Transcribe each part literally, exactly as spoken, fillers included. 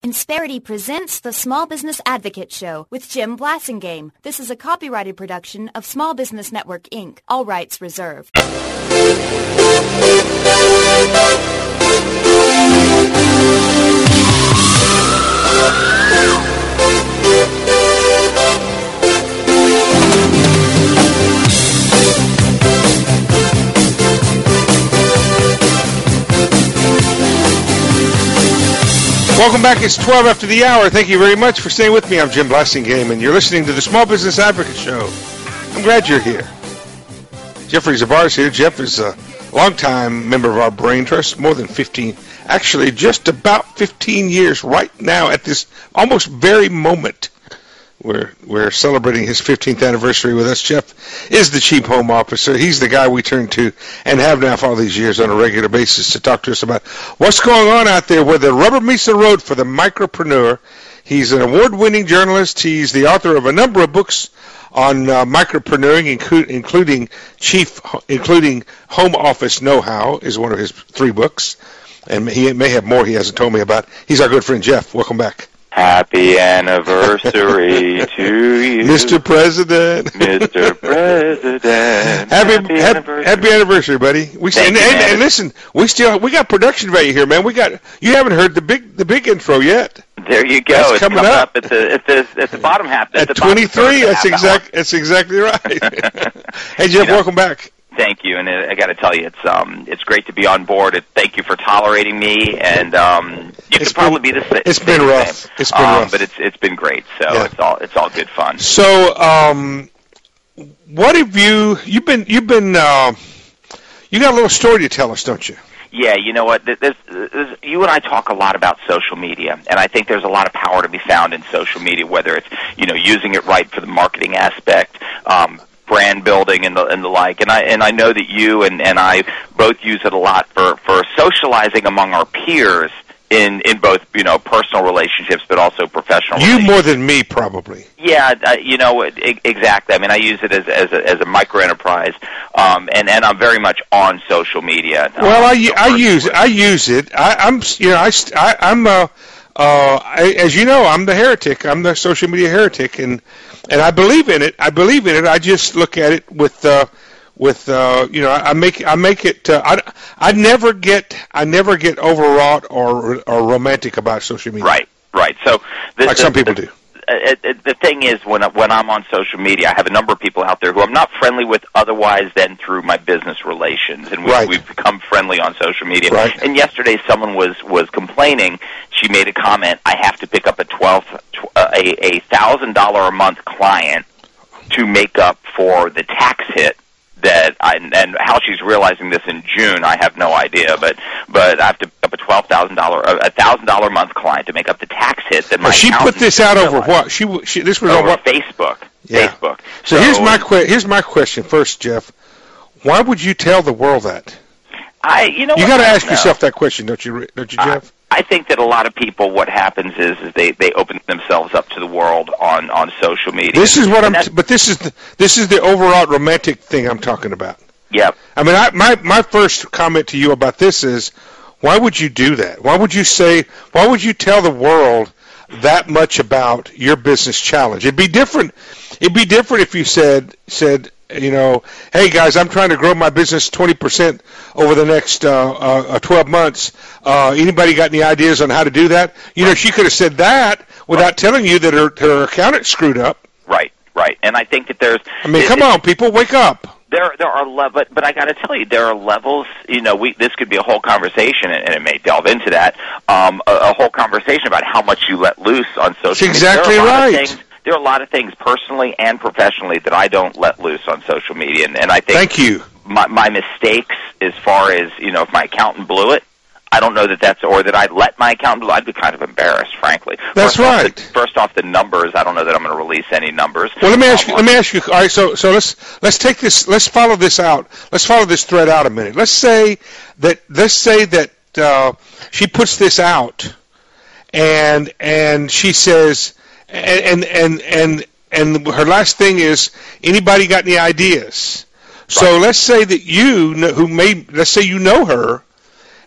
Insperity presents the Small Business Advocate Show with Jim Blasingame. This is a copyrighted production of Small Business Network, Incorporated. All rights reserved. Welcome back. It's twelve after the hour. Thank you very much for staying with me. I'm Jim Blasingame, and you're listening to the Small Business Advocate Show. I'm glad you're here. Jeffrey Zavar is here. Jeff is a longtime member of our Brain Trust, more than fifteen, actually just about fifteen years right now at this almost very moment. We're, we're celebrating his fifteenth anniversary with us. Jeff is the Chief Home Officer. He's the guy we turn to and have now for all these years on a regular basis to talk to us about what's going on out there where the rubber meets the road for the micropreneur. He's an award-winning journalist. He's the author of a number of books on uh, micropreneuring, inclu- including Chief, including Home Office Know-How is one of his three books. And he may have more he hasn't told me about. He's our good friend, Jeff. Welcome back. Happy anniversary to you, Mister President. Mister President. Happy, happy, anniversary. happy anniversary, buddy. We Thank and, you, and, and listen, we still we got production value here, man. We got you haven't heard the big the big intro yet. There you go. That's it's coming, coming up. up. at the at the at the bottom half. At twenty-three, that's exact. That's exactly right. Hey, Jeff, you know, welcome back. Thank you, and I got to tell you, it's um, it's great to be on board. It, thank you for tolerating me, and um, you it's could probably been, be the same. It's been rough. Same. It's been um, rough, but it's it's been great. So yeah. it's all it's all good fun. So, um, what have you you've been you've been uh, you got a little story to tell us, don't you? Yeah, you know what? There's, there's, you and I talk a lot about social media, and I think there's a lot of power to be found in social media, whether it's you know using it right for the marketing aspect. Um, brand building and the and the like, and I and I know that you and, and I both use it a lot for, for socializing among our peers in, in both you know personal relationships, but also professional. You more than me, probably. Yeah, uh, you know exactly. I mean, I use it as as a, as a micro enterprise, um, and and I'm very much on social media. Well, um, I, so I use I use it. I, I'm you know I, I I'm uh, uh I, as you know I'm the heretic. I'm the social media heretic, and. And I believe in it. I believe in it. I just look at it with, uh, with uh, you know, I make I make it. Uh, I, I never get I never get overwrought or or romantic about social media. Right, right. So the, like the, some people the, do. Uh, the thing is, when when I'm on social media, I have a number of people out there who I'm not friendly with otherwise than through my business relations, and we, right. we've become friendly on social media. Right. And yesterday, someone was was complaining. She made a comment. I have to pick up a twelve uh, a a thousand dollar a month client to make up for the tax hit. That I, and how she's realizing this in June, I have no idea. But but I have to pick up a twelve thousand dollar, a thousand dollar a month client to make up the tax hit that my. Well, she put this out over what? She she this was over on what? Facebook. Yeah. Facebook. So, so here's my que- here's my question first, Jeff. Why would you tell the world that? I you know you got to ask know. yourself that question, don't you? Don't you, Jeff? Uh, I think that a lot of people, what happens is, is they, they open themselves up to the world on, on social media. This is what and I'm. T- but this is the, this is the overall romantic thing I'm talking about. Yep. I mean, I, my my first comment to you about this is, why would you do that? Why would you say? Why would you tell the world that much about your business challenge? It'd be different. It'd be different if you said said. You know, hey guys, I'm trying to grow my business twenty percent over the next uh, uh, twelve months. Uh, anybody got any ideas on how to do that? You know, she could have said that without right. telling you that her, her accountant screwed up. Right, right. And I think that there's. I mean, it, come it, on, people, wake up. There, there are levels, but, but I got to tell you, there are levels. You know, we this could be a whole conversation, and, and it may delve into that. Um, a, a whole conversation about how much you let loose on social That's media. Exactly there are a lot right. of things, there are a lot of things personally and professionally that I don't let loose on social media, and, and I think Thank you. My, my mistakes, as far as you know, if my accountant blew it, I don't know that that's or that I'd let my accountant blow. I'd be kind of embarrassed, frankly. That's first right. Off the, first off, the numbers. I don't know that I'm going to release any numbers. Well, let me ask um, you. Let me ask you. All right, so so let's let's take this. Let's follow this out. Let's follow this thread out a minute. Let's say that. Let's say that uh, she puts this out, and and she says, and and and and her last thing is, anybody got any ideas? So right. let's say that you, who may, let's say you know her,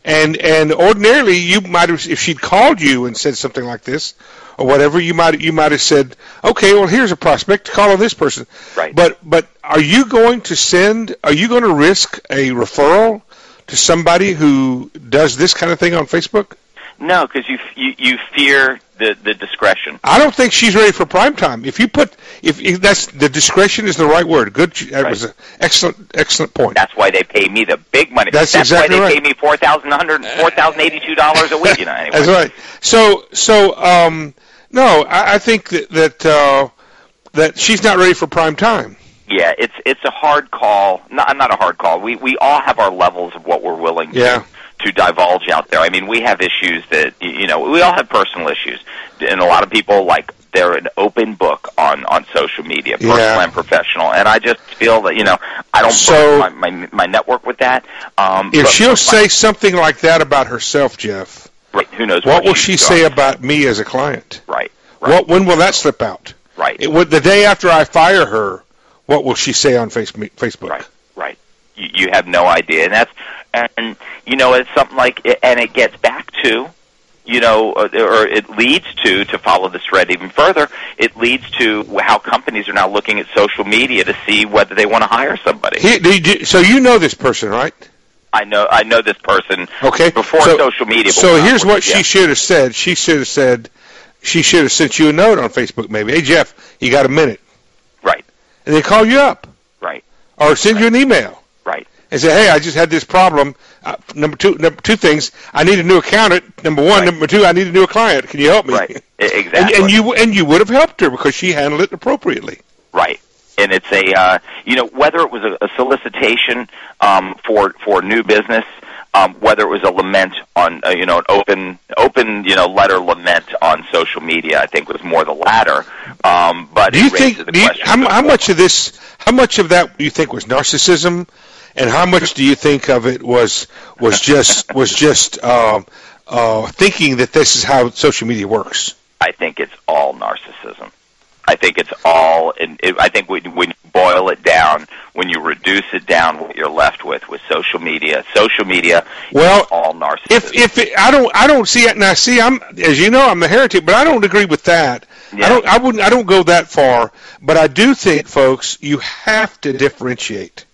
And and ordinarily, you might have, if she'd called you and said something like this, or whatever, you might you might have said, okay, well, here's a prospect, call on this person. Right. But but are you going to send? Are you going to risk a referral to somebody who does this kind of thing on Facebook? No, because you, you you fear the, the discretion. I don't think she's ready for prime time. If you put, if, if that's the discretion is the right word. Good, that right. was an excellent excellent point. That's why they pay me the big money. That's, that's exactly why they right. pay me four thousand one hundred, four thousand eighty-two dollars a week. You know, anyway. That's right. So so um, no, I, I think that that uh, that she's not ready for prime time. Yeah, it's it's a hard call. Not not a hard call. We we all have our levels of what we're willing to. Yeah. to divulge out there. I mean, we have issues that, you know, we all have personal issues. And a lot of people, like, they're an open book on, on social media, personal yeah. and professional. And I just feel that, you know, I don't so, burden my, my, my network with that. Um, if but, she'll but, say something like that about herself, Jeff, right, who knows what, what will she say done. about me as a client? Right, right. What, when will that slip out? Right. It, would, the day after I fire her, what will she say on face, Facebook? Right, right. You, you have no idea. And that's, and, you know, it's something like, and it gets back to, you know, or it leads to, to follow this thread even further, it leads to how companies are now looking at social media to see whether they want to hire somebody. He, did you, so you know this person, right? I know I know this person okay. before so, social media. So here's what yeah. she should have said. She should have said, she should have sent you a note on Facebook maybe. Hey, Jeff, you got a minute? Right. And they call you up. Right. Or send right. you an email. Right. And say, hey, I just had this problem. Uh, number two, number two things. I need a new accountant. Number one, right. number two, I need a new client. Can you help me? Right. Exactly. and, and you and you would have helped her because she handled it appropriately. Right. And it's a, uh, you know, whether it was a, a solicitation um, for for new business, um, whether it was a lament on, uh, you know, an open open, you know, letter lament on social media, I think was more the latter. Um, but do you it raises think the do you, question how, how much of this, how much of that do you think was narcissism, and how much do you think of it was was just was just uh, uh, thinking that this is how social media works? I think it's all narcissism. I think it's all, and it, I think when, when you boil it down, when you reduce it down, what you're left with with social media, social media well, is all narcissism. If if it, I don't I don't see it, and I see I'm as you know I'm the heretic, but I don't agree with that. Yeah. I don't I wouldn't I don't go that far, but I do think, folks, you have to differentiate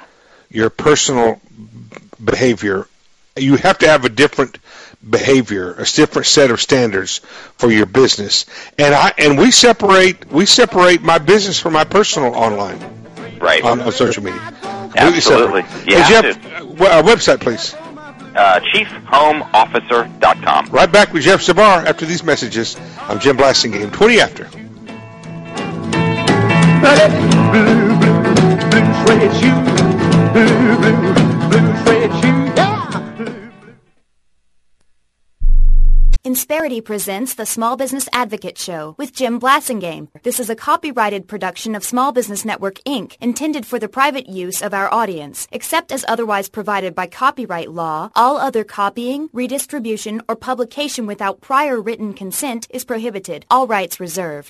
your personal behavior. You have to have a different behavior, a different set of standards for your business, and I and we separate we separate my business from my personal online, right, on, on social media. Absolutely, yeah. Hey, Jeff, uh, website, please. Uh, chief home officer dot com. Right back with Jeff Zabar after these messages. I'm Jim Blasingame. Twenty after. Blue, blue, blue suede shoes, blue, blue, blue suede shoes, yeah. Insperity presents the Small Business Advocate Show with Jim Blasingame. This is a copyrighted production of Small Business Network, Incorporated, intended for the private use of our audience. Except as otherwise provided by copyright law, all other copying, redistribution, or publication without prior written consent is prohibited. All rights reserved.